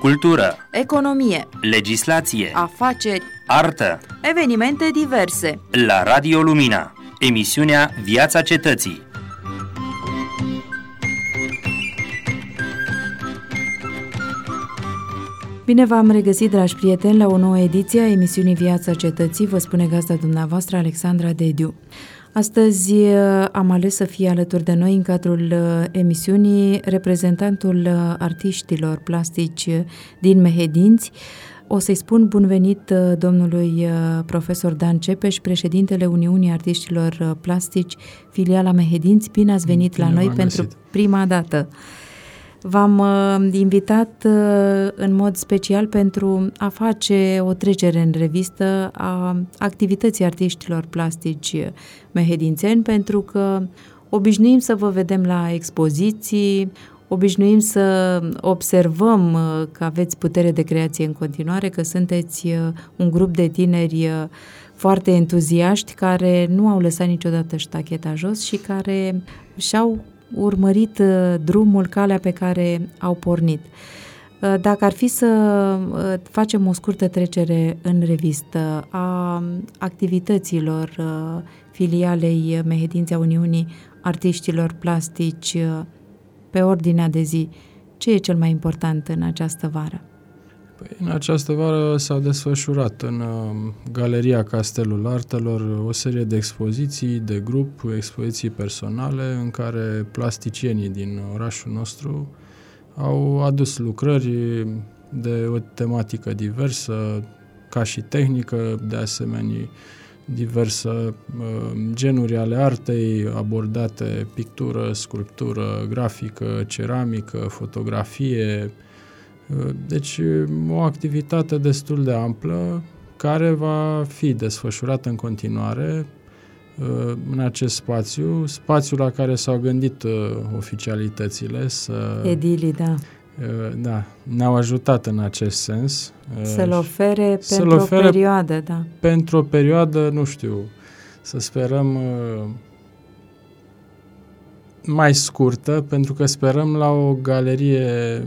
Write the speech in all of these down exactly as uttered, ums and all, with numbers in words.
cultură, economie, legislație, afaceri, artă, evenimente diverse. La Radio Lumina, emisiunea Viața Cetății. Bine v-am regăsit, dragi prieteni, la o nouă ediție a emisiunii Viața Cetății. Vă spune gazda dumneavoastră, Alexandra Dediu. Astăzi am ales să fie alături de noi în cadrul emisiunii reprezentantul artiștilor plastici din Mehedinți. O să-i spun bun venit domnului profesor Dan Cepeș, președintele Uniunii Artiștilor Plastici, filiala Mehedinți. Bine ați venit Bine la noi pentru găsit. prima dată. V-am uh, invitat uh, în mod special pentru a face o trecere în revistă a activității artiștilor plastici mehedințeni, pentru că obișnuim să vă vedem la expoziții, obișnuim să observăm uh, că aveți putere de creație în continuare, că sunteți uh, un grup de tineri uh, foarte entuziaști care nu au lăsat niciodată ștacheta jos și care și-au urmărit uh, drumul, calea pe care au pornit. Uh, dacă ar fi să uh, facem o scurtă trecere în revistă a activităților uh, filialei Mehedinți a Uniunii Artiștilor Plastici uh, pe ordinea de zi, ce e cel mai important în această vară? Păi, în această vară s-au desfășurat în uh, Galeria Castelul Artelor o serie de expoziții de grup, expoziții personale, în care plasticienii din orașul nostru au adus lucrări de o tematică diversă, ca și tehnică, de asemenea diverse uh, genuri ale artei abordate, pictură, sculptură, grafică, ceramică, fotografie. Deci o activitate destul de amplă care va fi desfășurată în continuare în acest spațiu, spațiul la care s-au gândit oficialitățile să... Edilii, da. Da, ne-au ajutat în acest sens. Să-l ofere pentru o perioadă, da. Pentru o perioadă, nu știu, să sperăm mai scurtă, pentru că sperăm la o galerie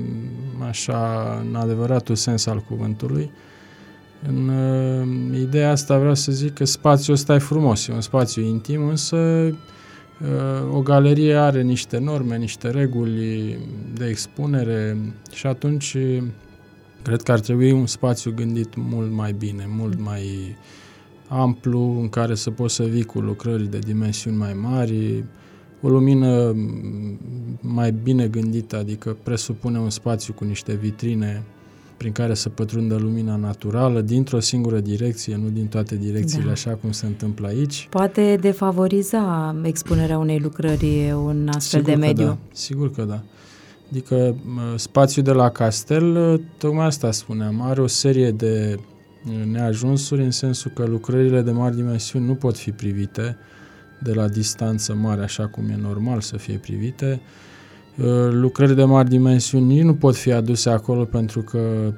așa, în adevăratul sens al cuvântului. În uh, ideea asta vreau să zic că spațiul ăsta e frumos, e un spațiu intim, însă uh, o galerie are niște norme, niște reguli de expunere și atunci cred că ar trebui un spațiu gândit mult mai bine, mult mai amplu, în care să poți să vii cu lucrări de dimensiuni mai mari, o lumină mai bine gândită, adică presupune un spațiu cu niște vitrine prin care să pătrundă lumina naturală dintr-o singură direcție, nu din toate direcțiile, da. Așa cum se întâmplă aici. Poate defavoriza expunerea unei lucrări un astfel Sigur de mediu. Da. Sigur că da. Adică spațiul de la castel, tocmai asta spuneam, are o serie de neajunsuri în sensul că lucrările de mari dimensiuni nu pot fi privite de la distanță mare, așa cum e normal să fie privite. Lucrări de mari dimensiuni nu pot fi aduse acolo pentru că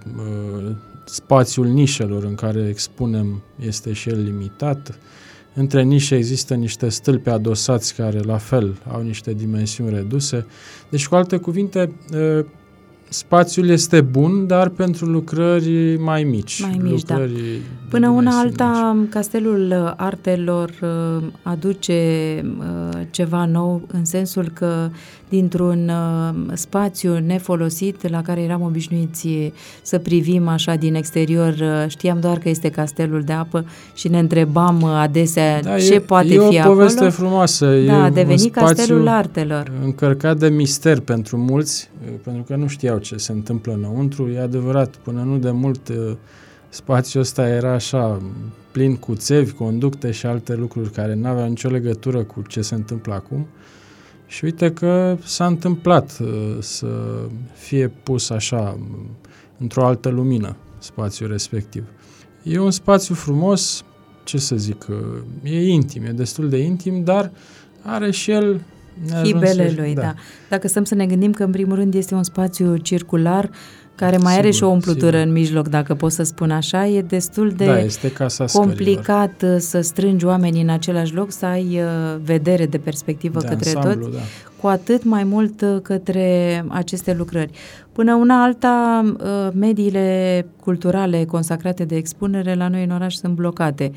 spațiul nișelor în care expunem este și el limitat. Între nișe există niște stâlpi adosați care la fel au niște dimensiuni reduse. Deci, cu alte cuvinte, spațiul este bun, dar pentru lucrări mai mici. Mai mici, da. Până una alta, mici. Castelul Artelor aduce ceva nou, în sensul că dintr-un spațiu nefolosit la care eram obișnuiți să privim așa din exterior, știam doar că este castelul de apă și ne întrebam adesea da, ce e, poate e fi acolo. E o poveste frumoasă. Da, a e devenit Castelul Artelor. Încărcat de mister pentru mulți, pentru că nu știau ce se întâmplă înăuntru. E adevărat, până nu de mult spațiul ăsta era așa plin cu țevi, conducte și alte lucruri care nu aveau nicio legătură cu ce se întâmplă acum. Și uite că s-a întâmplat uh, să fie pus așa într-o altă lumină spațiul respectiv. E un spațiu frumos, ce să zic, uh, e intim, e destul de intim, dar are și el hibele lui, da. da. Dacă stăm să ne gândim că în primul rând este un spațiu circular care mai sigur, are și o umplutură sigur. În mijloc, dacă pot să spun așa, e destul de da, este casa complicat scărilor. Să strângi oamenii în același loc, să ai uh, vedere de perspectivă de către ansamblu, toți. Da. Cu cu atât mai mult către aceste lucrări. Până una alta, mediile culturale consacrate de expunere la noi în oraș sunt blocate.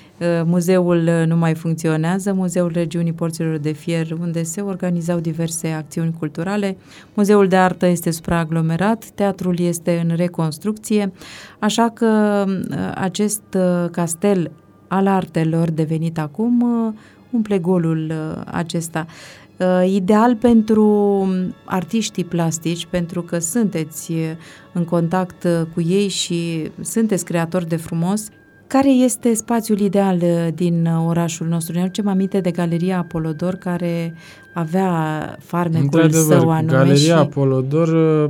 Muzeul nu mai funcționează, Muzeul Regiunii Porților de Fier, unde se organizau diverse acțiuni culturale, Muzeul de Artă este supraaglomerat, teatrul este în reconstrucție, așa că acest castel al artelor devenit acum umple golul acesta. Ideal pentru artiștii plastici, pentru că sunteți în contact cu ei și sunteți creatori de frumos. Care este spațiul ideal din orașul nostru? Ne aducem aminte de Galeria Apolodor, care avea farmecul său anume. Galeria și Apolodor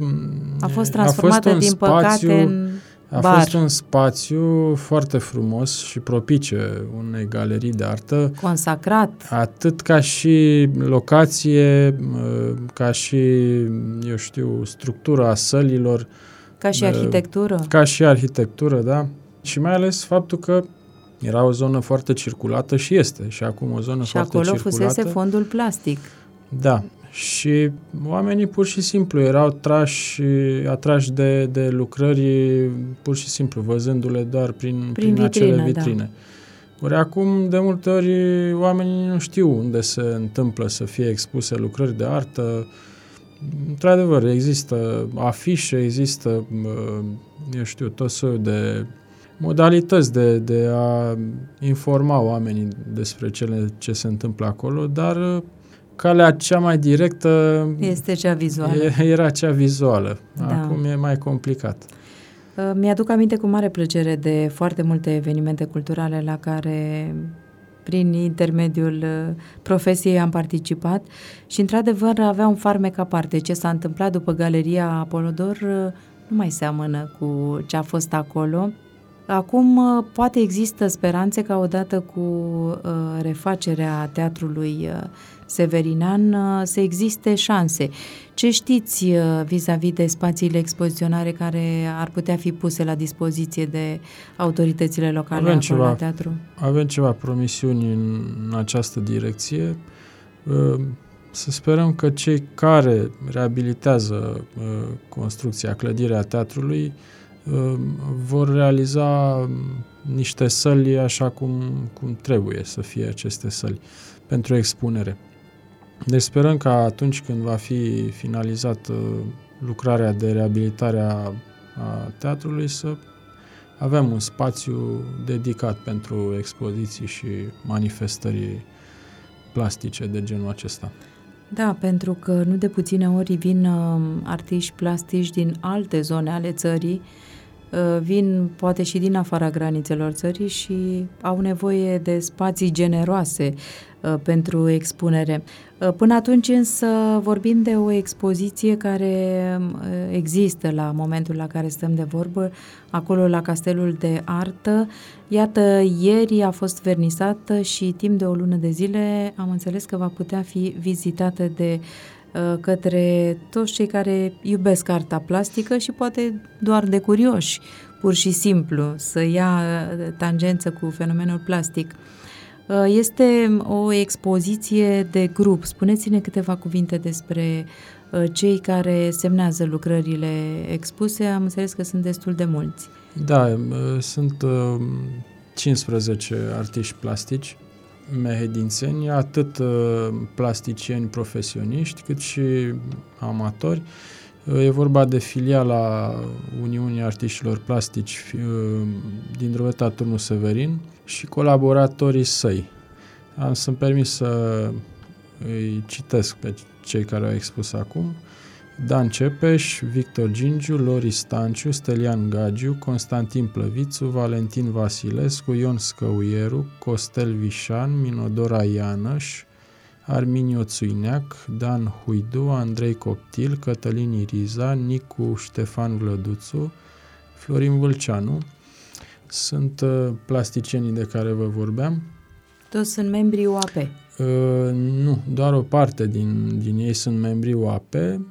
a fost transformată, a fost din spațiu, păcate, în a bar. fost un spațiu foarte frumos și propice unei galerii de artă. Consacrat. Atât ca și locație, ca și, eu știu, structura sălilor. Ca și arhitectură. Ca și arhitectură, da. Și mai ales faptul că era o zonă foarte circulată și este. Și acum o zonă și foarte circulată. Și acolo fusese fondul plastic. Da. Și oamenii pur și simplu erau trași, atrași de, de lucrări pur și simplu, văzându-le doar prin, prin, prin vitrină, acele vitrine. Da. Ori acum, de multe ori, oamenii nu știu unde se întâmplă să fie expuse lucrări de artă. Într-adevăr, există afișe, există, eu știu, tot soiul de modalități de, de a informa oamenii despre cele ce se întâmplă acolo, dar calea cea mai directă este cea vizuală. Era cea vizuală. Da. Acum e mai complicat. Mi-aduc aminte cu mare plăcere de foarte multe evenimente culturale la care, prin intermediul profesiei, am participat și, într-adevăr, avea un farmec aparte. Ce s-a întâmplat după Galeria Apolodor nu mai seamănă cu ce a fost acolo. Acum, poate există speranțe ca odată cu uh, refacerea teatrului uh, Severinean uh, să existe șanse. Ce știți uh, vis-a-vis de spațiile expoziționare care ar putea fi puse la dispoziție de autoritățile locale avem acolo ceva, la teatru? Avem ceva promisiuni în, în această direcție. Uh, să sperăm că cei care reabilitează uh, construcția, clădirea teatrului vor realiza niște săli așa cum, cum trebuie să fie aceste săli pentru expunere. Deci sperăm că atunci când va fi finalizată lucrarea de reabilitare a, a teatrului să avem un spațiu dedicat pentru expoziții și manifestări plastice de genul acesta. Da, pentru că nu de puține ori vin uh, artiști plastici din alte zone ale țării, uh, vin poate și din afara granițelor țării și au nevoie de spații generoase uh, pentru expunere. Uh, până atunci însă vorbim de o expoziție care uh, există la momentul la care stăm de vorbă, acolo la Castelul de Artă. Iată, ieri a fost vernisată și timp de o lună de zile am înțeles că va putea fi vizitată de uh, către toți cei care iubesc arta plastică și poate doar de curioși, pur și simplu, să ia tangență cu fenomenul plastic. Uh, este o expoziție de grup. Spuneți-ne câteva cuvinte despre uh, cei care semnează lucrările expuse. Am înțeles că sunt destul de mulți. Da, sunt cincisprezece artiști plastici mehedințeni, atât plasticieni profesioniști, cât și amatori. E vorba de filiala Uniunii Artiștilor Plastici din Drobeta Turnul Severin și colaboratorii săi. Am să-mi permis să îi citesc pe cei care au expus acum. Dan Cepeș, Victor Gingiu, Lori Stanciu, Stelian Gagiu, Constantin Plăvițu, Valentin Vasilescu, Ion Scăuieru, Costel Vișan, Minodora Ianăș, Arminio Țuineac, Dan Huidu, Andrei Coptil, Cătălin Iriza, Nicu Ștefan Vlăduțu, Florin Vâlceanu. Sunt uh, plasticienii de care vă vorbeam. Toți sunt membrii U A P? Uh, nu, doar o parte din, din ei sunt membrii U A P.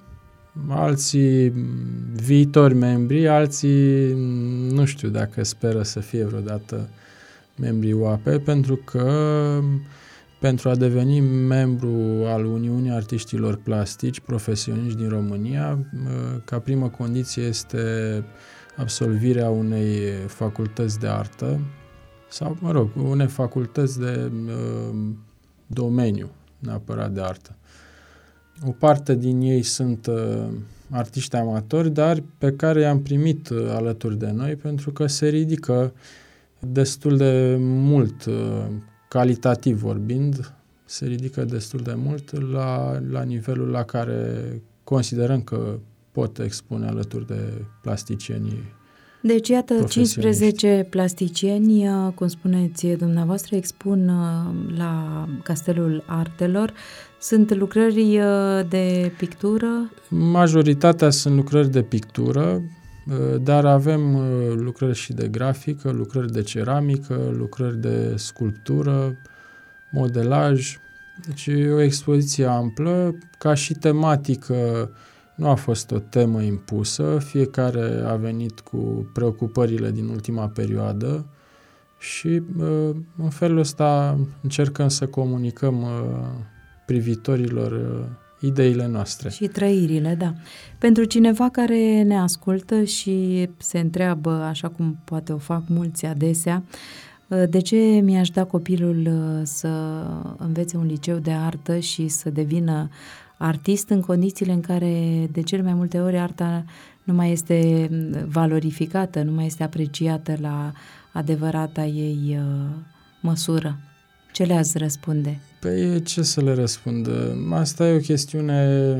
Alții viitori membri, alții nu știu dacă speră să fie vreodată membrii U A P, pentru că pentru a deveni membru al Uniunii Artiștilor Plastici Profesioniști din România, ca primă condiție este absolvirea unei facultăți de artă sau, mă rog, unei facultăți de uh, domeniu, neapărat de artă. O parte din ei sunt uh, artiști amatori, dar pe care i-am primit uh, alături de noi pentru că se ridică destul de mult, uh, calitativ vorbind, se ridică destul de mult la, la nivelul la care considerăm că pot expune alături de plasticienii. Deci, iată, cincisprezece plasticieni, cum spuneți dumneavoastră, expun la Castelul Artelor. Sunt lucrări de pictură? Majoritatea sunt lucrări de pictură, dar avem lucrări și de grafică, lucrări de ceramică, lucrări de sculptură, modelaj. Deci e o expoziție amplă, ca și tematică. Nu a fost o temă impusă, fiecare a venit cu preocupările din ultima perioadă și în felul ăsta încercăm să comunicăm privitorilor ideile noastre. Și trăirile, da. Pentru cineva care ne ascultă și se întreabă, așa cum poate o fac mulți adesea, de ce mi-aș da copilul să învețe un liceu de artă și să devină artist în condițiile în care de cele mai multe ori arta nu mai este valorificată, nu mai este apreciată la adevărata ei măsură? Ce le-ați răspunde? Păi ce să le răspund? Asta e o chestiune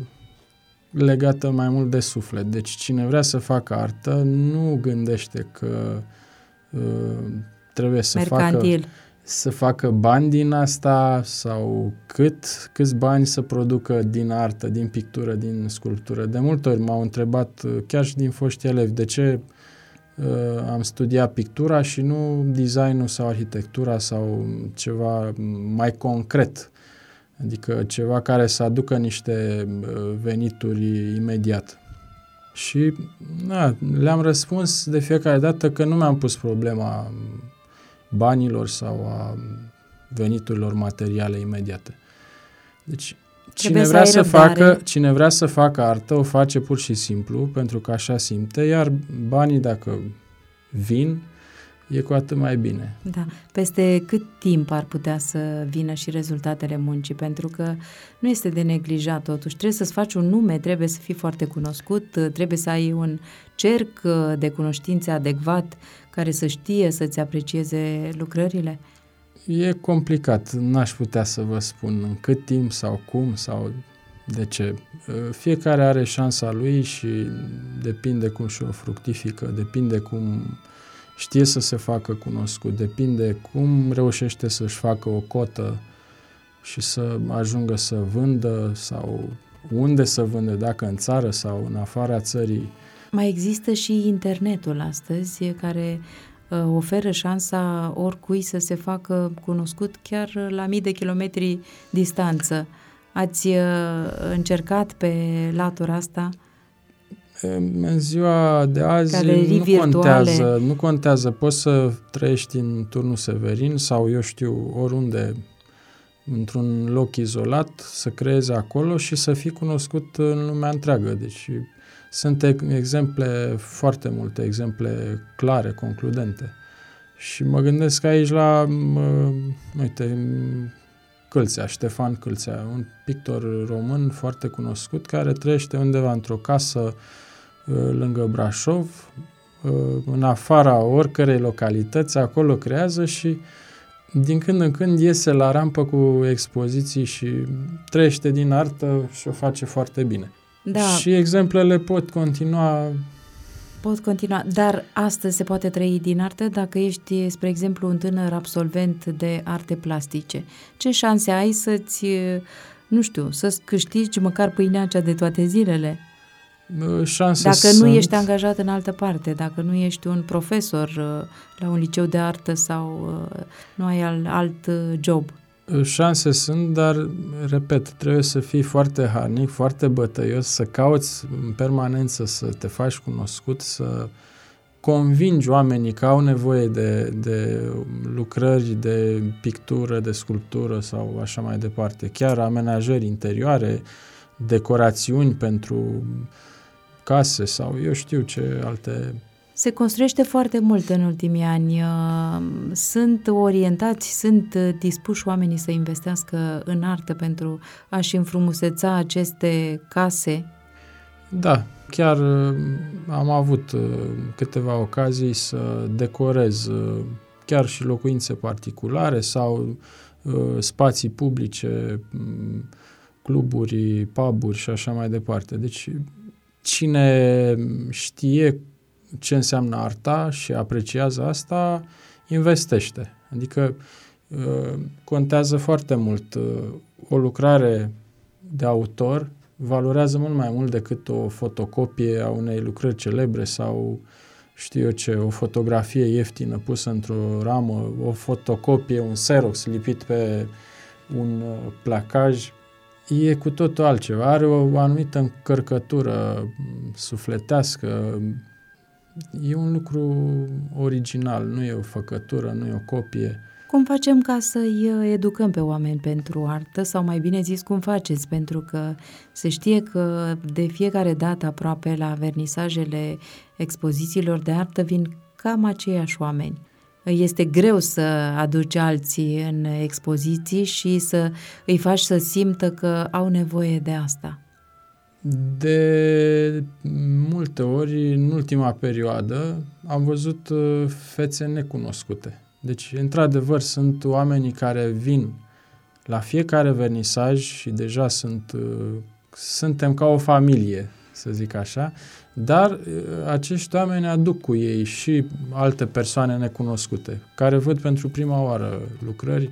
legată mai mult de suflet. Deci cine vrea să facă artă nu gândește că uh, trebuie să mercantil. facă să facă bani din asta sau cât, câți bani să producă din artă, din pictură, din sculptură. De multe ori m-au întrebat, chiar și din foști elevi, de ce uh, am studiat pictura și nu designul sau arhitectura sau ceva mai concret, adică ceva care să aducă niște venituri imediat. Și na, le-am răspuns de fiecare dată că nu mi-am pus problema banilor sau a veniturilor materiale imediate. Deci, cine vrea, să facă, cine vrea să facă artă, o face pur și simplu, pentru că așa simte, iar banii, dacă vin, e cu atât mai bine. Da. Peste cât timp ar putea să vină și rezultatele muncii? Pentru că nu este de neglijat totuși. Trebuie să-ți faci un nume, trebuie să fii foarte cunoscut, trebuie să ai un cerc de cunoștințe adecvat care să știe să-ți aprecieze lucrările? E complicat. N-aș putea să vă spun în cât timp sau cum sau de ce. Fiecare are șansa lui și depinde cum și-o fructifică, depinde cum știe să se facă cunoscut, depinde cum reușește să-și facă o cotă și să ajungă să vândă sau unde să vândă, dacă în țară sau în afara țării. Mai există și internetul astăzi care uh, oferă șansa oricui să se facă cunoscut chiar la mii de kilometri distanță. Ați uh, încercat pe latura asta? În ziua de azi nu contează, nu contează, poți să trăiești în Turnul Severin sau, eu știu, oriunde, într-un loc izolat, să creezi acolo și să fii cunoscut în lumea întreagă. Deci sunt exemple, foarte multe exemple clare, concludente. Și mă gândesc aici la, mă, uite, Câlțea, Ștefan Câlțea, un pictor român foarte cunoscut care trăiește undeva într-o casă lângă Brașov, în afara oricărei localități, acolo creează și din când în când iese la rampă cu expoziții și trăiește din artă și o face foarte bine. Da. Și exemplele pot continua. Pot continua, dar astăzi se poate trăi din artă dacă ești, spre exemplu, un tânăr absolvent de arte plastice. Ce șanse ai să-ți, nu știu, să-ți câștigi măcar pâinea cea de toate zilele? Șanse dacă sunt. nu ești angajat în altă parte, dacă nu ești un profesor la un liceu de artă sau nu ai alt job. Șanse sunt, dar, repet, trebuie să fii foarte harnic, foarte bătăios, să cauți în permanență să te faci cunoscut, să convingi oamenii că au nevoie de, de lucrări de pictură, de sculptură sau așa mai departe, chiar amenajări interioare, decorațiuni pentru case sau eu știu ce alte... Se construiește foarte mult în ultimii ani. Sunt orientați, sunt dispuși oamenii să investească în artă pentru a-și înfrumuseța aceste case? Da, chiar am avut câteva ocazii să decorez chiar și locuințe particulare sau spații publice, cluburi, pub-uri și așa mai departe. Deci cine știe ce înseamnă arta și apreciază asta, investește. Adică contează foarte mult. O lucrare de autor valorează mult mai mult decât o fotocopie a unei lucrări celebre sau știu eu ce, o fotografie ieftină pusă într-o ramă, o fotocopie, un Xerox lipit pe un placaj. E cu totul altceva. Are o anumită încărcătură sufletească. E un lucru original, nu e o făcătură, nu e o copie. Cum facem ca să-i educăm pe oameni pentru artă sau mai bine zis cum faceți? Pentru că se știe că de fiecare dată aproape la vernisajele expozițiilor de artă vin cam aceiași oameni. Este greu să aduci alții în expoziții și să îi faci să simtă că au nevoie de asta. De multe ori, în ultima perioadă, am văzut fețe necunoscute. Deci, într-adevăr, sunt oamenii care vin la fiecare vernisaj și deja sunt, suntem ca o familie, să zic așa, dar acești oameni aduc cu ei și alte persoane necunoscute, care văd pentru prima oară lucrări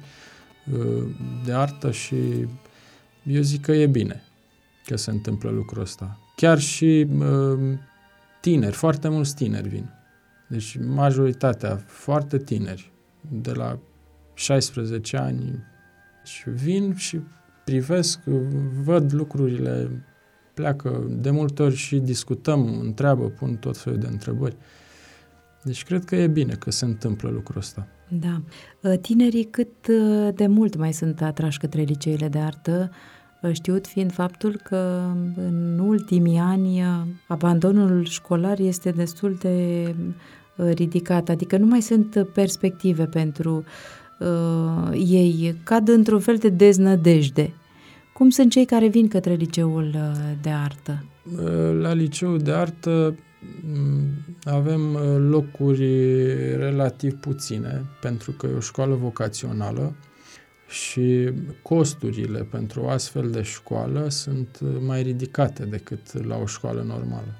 de artă și eu zic că e bine că se întâmplă lucrul ăsta. Chiar și tineri, foarte mulți tineri vin. Deci majoritatea foarte tineri, de la șaisprezece ani, și vin și privesc, văd lucrurile, pleacă de multe ori și discutăm, întreabă, pun tot felul de întrebări. Deci cred că e bine că se întâmplă lucrul ăsta. Da. Tinerii cât de mult mai sunt atrași către liceele de artă, știut fiind faptul că în ultimii ani abandonul școlar este destul de ridicat, adică nu mai sunt perspective pentru uh, ei, cad într-un fel de deznădejde. Cum sunt cei care vin către liceul de artă? La liceul de artă avem locuri relativ puține, pentru că e o școală vocațională și costurile pentru o astfel de școală sunt mai ridicate decât la o școală normală.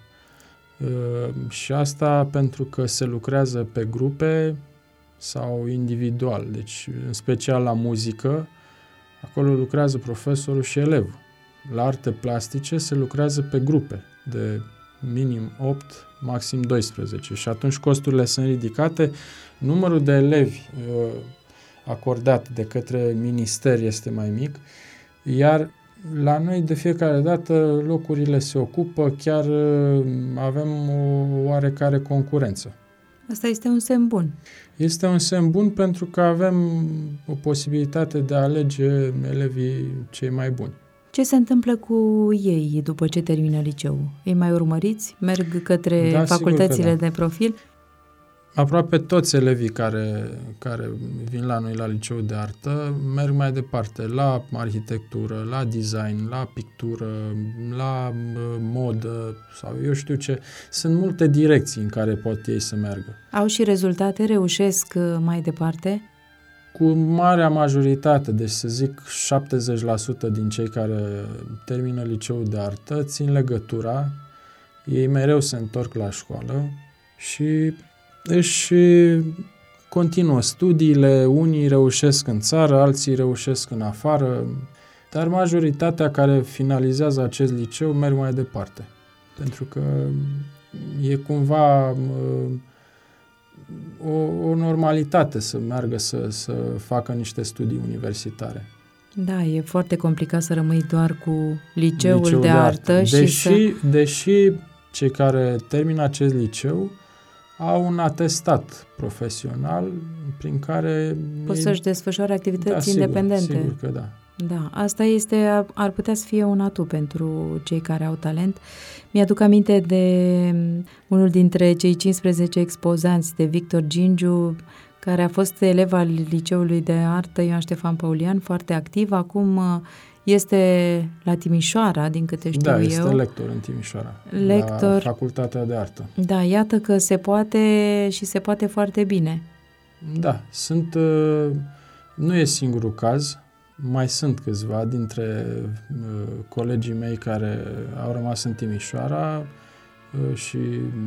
Și asta pentru că se lucrează pe grupe sau individual, deci în special la muzică, acolo lucrează profesorul și elevul. La arte plastice se lucrează pe grupe de minim opt, maxim doisprezece și atunci costurile sunt ridicate, numărul de elevi acordat de către minister este mai mic, iar la noi de fiecare dată locurile se ocupă, chiar avem o oarecare concurență. Asta este un semn bun. Este un semn bun pentru că avem o posibilitate de a alege elevii cei mai buni. Ce se întâmplă cu ei după ce termină liceul? Îi mai urmăriți? Merg către da, facultățile da. de profil? Aproape toți elevii care, care vin la noi la liceul de artă merg mai departe la arhitectură, la design, la pictură, la modă sau eu știu ce. Sunt multe direcții în care pot ei să meargă. Au și rezultate? Reușesc mai departe? Cu marea majoritate, deci să zic șaptezeci la sută din cei care termină liceul de artă țin legătura, ei mereu se întorc la școală și își continuă studiile, unii reușesc în țară, alții reușesc în afară, dar majoritatea care finalizează acest liceu merg mai departe. Pentru că e cumva o, o normalitate să meargă să, să facă niște studii universitare. Da, e foarte complicat să rămâi doar cu liceul, liceul de, de artă. artă. Și deși, să... deși cei care termină acest liceu au un atestat profesional prin care... Pot să-și desfășoare activități da, sigur, independente. Sigur că da. Da, asta este, ar putea să fie un atu pentru cei care au talent. Mi-aduc aminte de unul dintre cei cincisprezece expozanți, de Victor Gingiu, care a fost elev al Liceului de Artă Ioan Ștefan Păulian, foarte activ. Acum este la Timișoara, din câte știu da, eu. Da, este lector în Timișoara, lector, la Facultatea de Artă. Da, iată că se poate și se poate foarte bine. Da, sunt, nu e singurul caz, mai sunt câțiva dintre colegii mei care au rămas în Timișoara și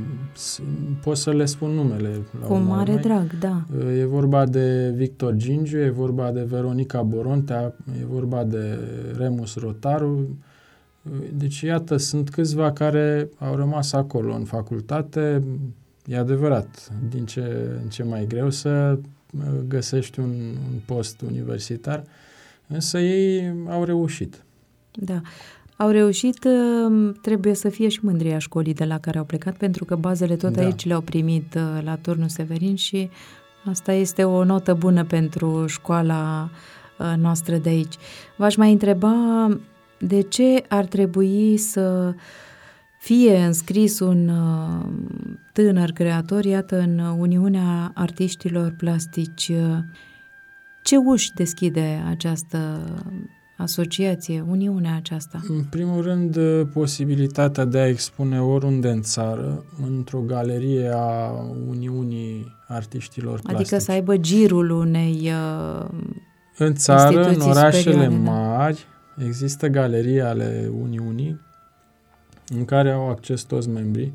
pot să le spun numele. Cu mare urmei. drag, da. E vorba de Victor Gingiu, e vorba de Veronica Borontea, e vorba de Remus Rotaru. Deci, iată, sunt câțiva care au rămas acolo în facultate. E adevărat, din ce în ce mai greu să găsești un, un post universitar, însă ei au reușit. Da. Au reușit, trebuie să fie și mândria școlii de la care au plecat, pentru că bazele tot da. aici le-au primit la Turnul Severin și asta este o notă bună pentru școala noastră de aici. V-aș mai întreba de ce ar trebui să fie înscris un tânăr creator, iată, în Uniunea Artiștilor Plastici. Ce uși deschide această asociație, uniunea aceasta? În primul rând, posibilitatea de a expune oriunde în țară, într-o galerie a Uniunii Artiștilor Plastici. Adică să aibă girul unei uh, în țară, în orașele da. mari, există galerii ale Uniunii în care au acces toți membrii.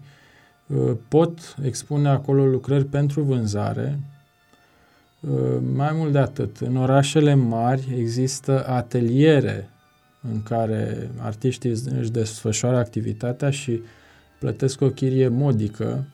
Pot expune acolo lucrări pentru vânzare. Mai mult de atât, în orașele mari există ateliere în care artiștii își desfășoară activitatea și plătesc o chirie modică.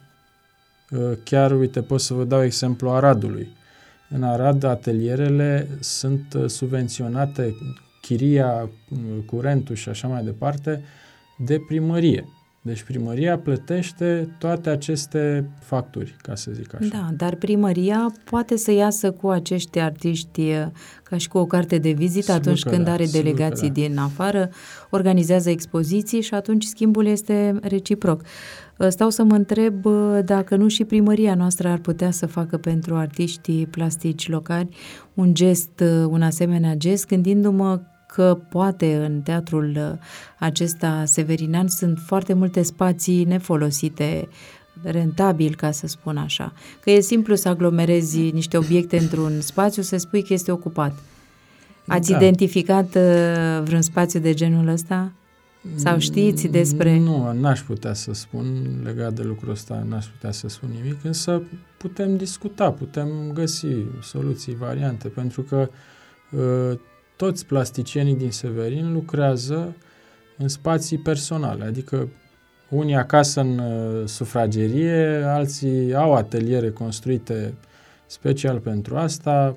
Chiar, uite, pot să vă dau exemplu Aradului. În Arad, atelierele sunt subvenționate, chiria, curentul și așa mai departe, de primărie. Deci primăria plătește toate aceste facturi, ca să zic așa. Da, dar primăria poate să iasă cu acești artiști ca și cu o carte de vizită sigur atunci când da, are delegații da. din afară, organizează expoziții și atunci schimbul este reciproc. Stau să mă întreb dacă nu și primăria noastră ar putea să facă pentru artiștii plastici locali un gest, un asemenea gest, gândindu-mă că poate în teatrul acesta severinean sunt foarte multe spații nefolosite, rentabil, ca să spun așa. Că e simplu să aglomerezi niște obiecte într-un spațiu, să spui că este ocupat. Ați da. identificat vreun spațiu de genul ăsta? Sau știți despre... Nu, n-aș putea să spun legat de lucrul ăsta, n-aș putea să spun nimic, însă putem discuta, putem găsi soluții, variante, pentru că uh, toți plasticienii din Severin lucrează în spații personale, adică unii acasă în uh, sufragerie, alții au ateliere construite special pentru asta,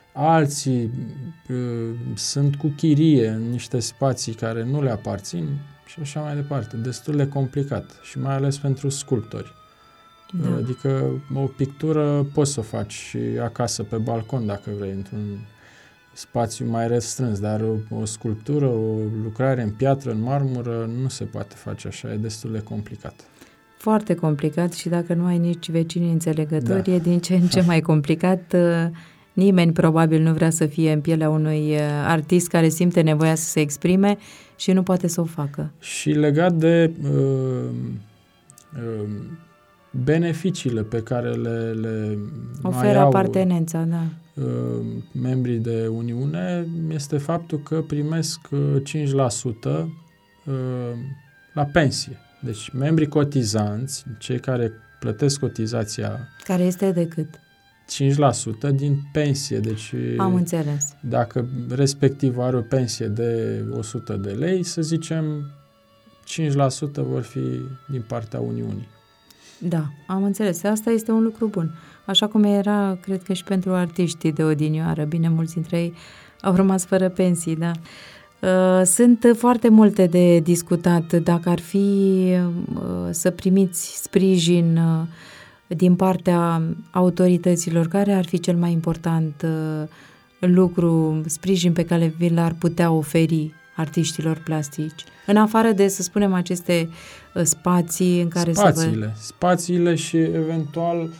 alții uh, sunt cu chirie în niște spații care nu le aparțin și așa mai departe. Destul de complicat și mai ales pentru sculptori. Da. Adică o pictură poți să o faci și acasă pe balcon dacă vrei, într-un spațiu mai restrâns, dar o, o sculptură, o lucrare în piatră, în marmură, nu se poate face așa, e destul de complicat. Foarte complicat și dacă nu ai nici vecini înțelegători, da. e din ce în ce mai complicat. Nimeni probabil nu vrea să fie în pielea unui artist care simte nevoia să se exprime și nu poate să o facă. Și legat de uh, uh, beneficiile pe care le, le oferă mai au apartenența, da. uh, membrii de Uniune, este faptul că primesc uh, cinci la sută uh, la pensie. Deci membrii cotizanți, cei care plătesc cotizația... Care este de cât? cinci la sută din pensie. Deci am înțeles. Dacă respectiv are o pensie de o sută de lei, să zicem cinci la sută vor fi din partea Uniunii. Da, am înțeles. Asta este un lucru bun. Așa cum era, cred că și pentru artiștii de odinioară. Bine, mulți dintre ei au rămas fără pensii, da. Sunt foarte multe de discutat. Dacă ar fi să primiți sprijin din partea autorităților, care ar fi cel mai important lucru, sprijin pe care vi l-ar putea oferi artiștilor plastici? În afară de, să spunem, aceste spații în care spațiile, să vă... Spațiile și eventual,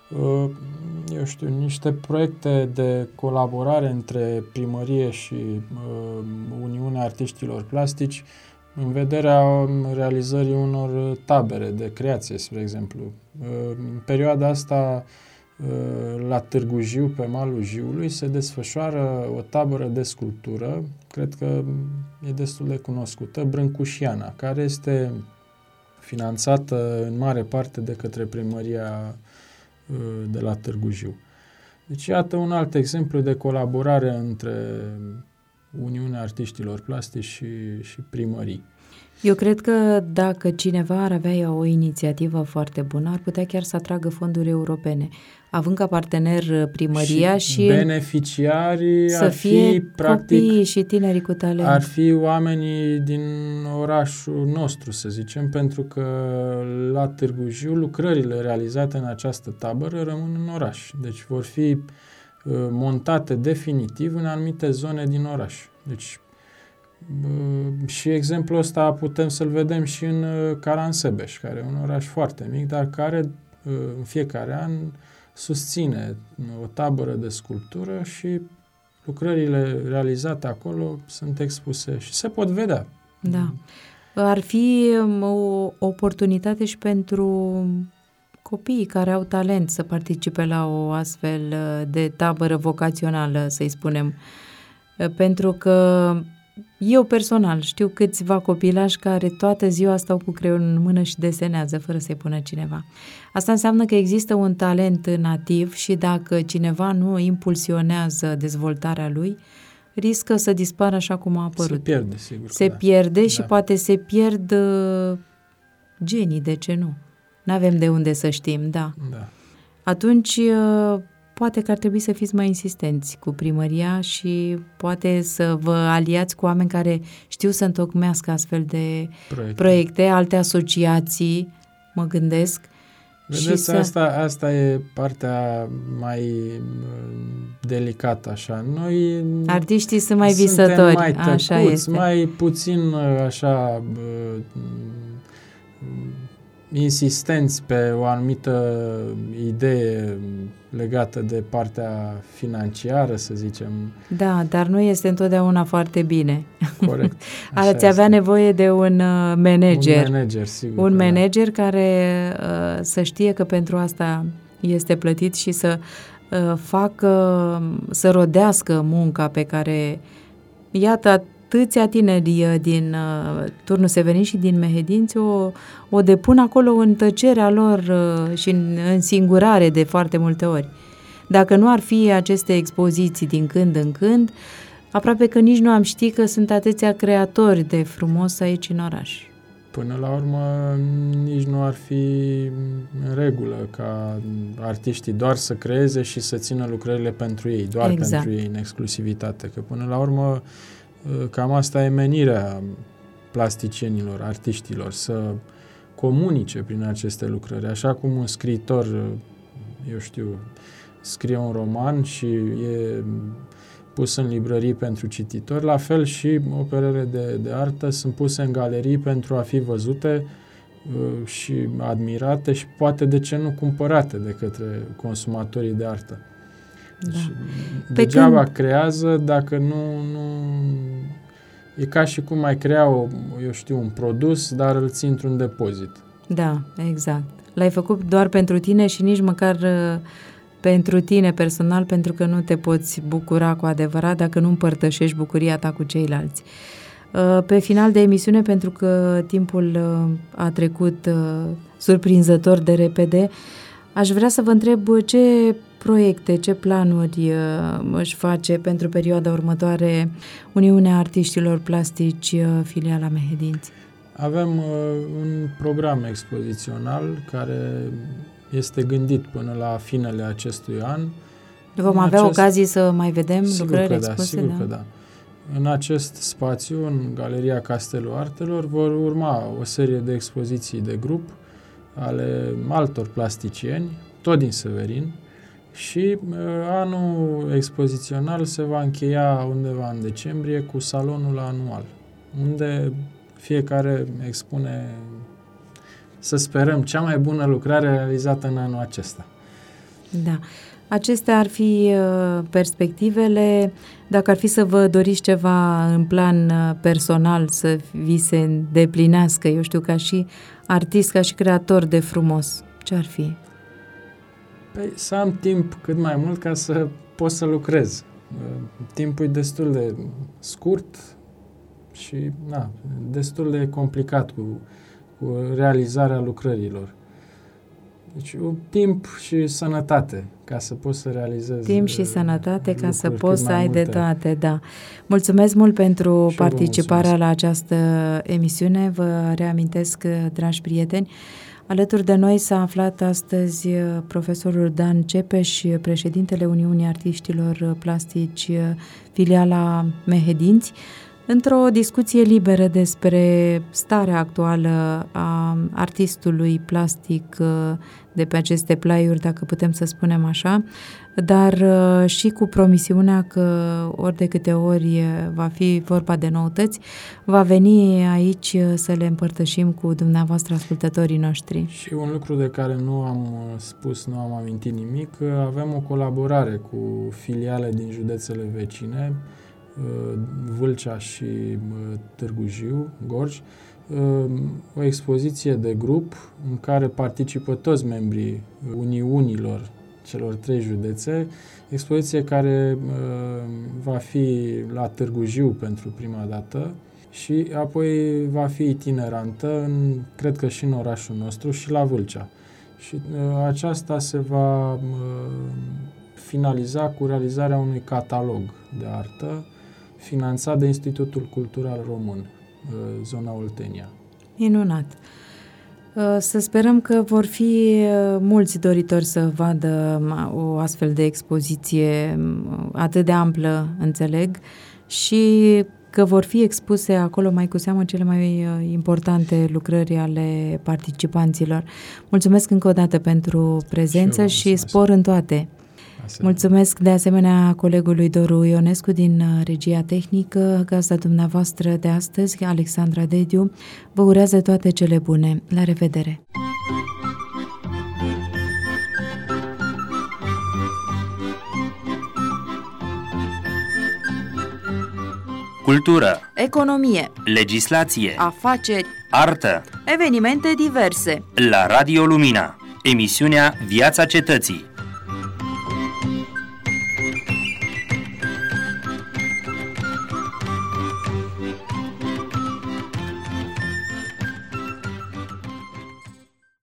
eu știu, niște proiecte de colaborare între primărie și Uniunea Artiștilor Plastici în vederea realizării unor tabere de creație, spre exemplu. În perioada asta, la Târgu Jiu, pe malul Jiului, se desfășoară o tabără de sculptură, cred că e destul de cunoscută, Brâncușiana, care este finanțată în mare parte de către primăria de la Târgu Jiu. Deci, iată un alt exemplu de colaborare între Uniunea Artiștilor Plastici și, și primării. Eu cred că dacă cineva ar avea o inițiativă foarte bună, ar putea chiar să atragă fonduri europene, având ca partener primăria și, și beneficiarii să ar fie fi practic copiii și tinerii cu talent. Ar fi oamenii din orașul nostru, să zicem, pentru că la Târgu Jiu lucrările realizate în această tabără rămân în oraș. Deci vor fi uh, montate definitiv în anumite zone din oraș. Deci și exemplul ăsta putem să-l vedem și în Caransebeș, care e un oraș foarte mic, dar care în fiecare an susține o tabără de sculptură și lucrările realizate acolo sunt expuse și se pot vedea. Da. Ar fi o oportunitate și pentru copiii care au talent să participe la o astfel de tabără vocațională, să-i spunem, pentru că eu personal știu câțiva copilași care toată ziua stau cu creionul în mână și desenează fără să-i pună cineva. Asta înseamnă că există un talent nativ și dacă cineva nu impulsionează dezvoltarea lui, riscă să dispară așa cum a apărut. Se pierde, sigur. Se da. pierde da. și poate se pierd uh, genii, de ce nu? N-avem de unde să știm, da. da. Atunci... Uh, Poate că ar trebui să fiți mai insistenți cu primăria și poate să vă aliați cu oameni care știu să întocmească astfel de proiecte, proiecte alte asociații, mă gândesc. Vedeți, și să... asta, asta e partea mai delicată, așa. Noi artiștii sunt mai visători, mai tăcuți, așa este. mai puțin așa insistenți pe o anumită idee legată de partea financiară, să zicem. Da, dar nu este întotdeauna foarte bine. Corect. Ați avea nevoie de un manager. Un manager, sigur. Un manager da. care uh, să știe că pentru asta este plătit și să uh, facă, să rodească munca pe care, iată, atâția tineri din uh, Turnul Severin și din Mehedinți o, o depun acolo în tăcerea lor uh, și în, în singurare de foarte multe ori. Dacă nu ar fi aceste expoziții din când în când, aproape că nici nu am ști că sunt atâția creatori de frumos aici în oraș. Până la urmă, nici nu ar fi în regulă ca artiștii doar să creeze și să țină lucrările pentru ei, doar exact. pentru ei, în exclusivitate. Că până la urmă, cam asta e menirea plasticienilor, artiștilor, să comunice prin aceste lucrări. Așa cum un scriitor, eu știu, scrie un roman și e pus în librării pentru cititori, la fel și operele de, de artă sunt puse în galerii pentru a fi văzute uh, și admirate și poate, de ce nu, cumpărate de către consumatorii de artă. Da. Deci, Pe degeaba când... creează dacă nu, nu... E ca și cum ai crea, o, eu știu, un produs, dar îl ții într-un depozit. Da, exact. L-ai făcut doar pentru tine și nici măcar uh, pentru tine personal, pentru că nu te poți bucura cu adevărat dacă nu împărtășești bucuria ta cu ceilalți. Uh, pe final de emisiune, pentru că timpul uh, a trecut uh, surprinzător de repede, aș vrea să vă întreb ce proiecte, ce planuri uh, își face pentru perioada următoare Uniunea Artiștilor Plastici, uh, filiala Mehedinți. Avem uh, un program expozițional care este gândit până la finele acestui an. Vom în avea acest... ocazii să mai vedem sigur lucrări că expuse? Da, sigur da? că da. În acest spațiu, în Galeria Castelul Artelor, vor urma o serie de expoziții de grup ale altor plasticieni, tot din Severin, și uh, anul expozițional se va încheia undeva în decembrie cu salonul anual, unde fiecare expune, să sperăm, cea mai bună lucrare realizată în anul acesta. Da. Acestea ar fi uh, perspectivele. Dacă ar fi să vă doriți ceva în plan uh, personal să vi se îndeplinească, eu știu, ca și artist, ca și creator de frumos, ce ar fi? Păi să am timp cât mai mult ca să pot să lucrez. Timpul e destul de scurt și na, destul de complicat cu, cu realizarea lucrărilor. Deci timp și sănătate ca să poți să realizezi. Timp și sănătate ca să poți să ai multe. De toate, da. Mulțumesc mult pentru și participarea la această emisiune. Vă reamintesc, dragi prieteni, alături de noi s-a aflat astăzi profesorul Dan Cepeș, președintele Uniunii Artiștilor Plastici, filiala Mehedinți, într-o discuție liberă despre starea actuală a artistului plastic de pe aceste plaiuri, dacă putem să spunem așa, dar și cu promisiunea că ori de câte ori va fi vorba de noutăți, va veni aici să le împărtășim cu dumneavoastră, ascultătorii noștri. Și un lucru de care nu am spus, nu am amintit nimic, avem o colaborare cu filiale din județele vecine, Vâlcea și Târgu Jiu, Gorj, o expoziție de grup în care participă toți membrii Uniunilor celor trei județe, expoziție care va fi la Târgu Jiu pentru prima dată și apoi va fi itinerantă, în, cred că și în orașul nostru, și la Vâlcea. Și aceasta se va finaliza cu realizarea unui catalog de artă finanțat de Institutul Cultural Român, zona Oltenia. Minunat! Să sperăm că vor fi mulți doritori să vadă o astfel de expoziție atât de amplă, înțeleg, și că vor fi expuse acolo mai cu seamă cele mai importante lucrări ale participanților. Mulțumesc încă o dată pentru prezență și, și spor în toate! Mulțumesc de asemenea colegului Doru Ionescu din regia tehnică. Gazda dumneavoastră de astăzi, Alexandra Dediu, vă urează toate cele bune. La revedere! Cultură, economie, legislație, afaceri, artă, evenimente diverse. La Radio Lumina, emisiunea Viața Cetății.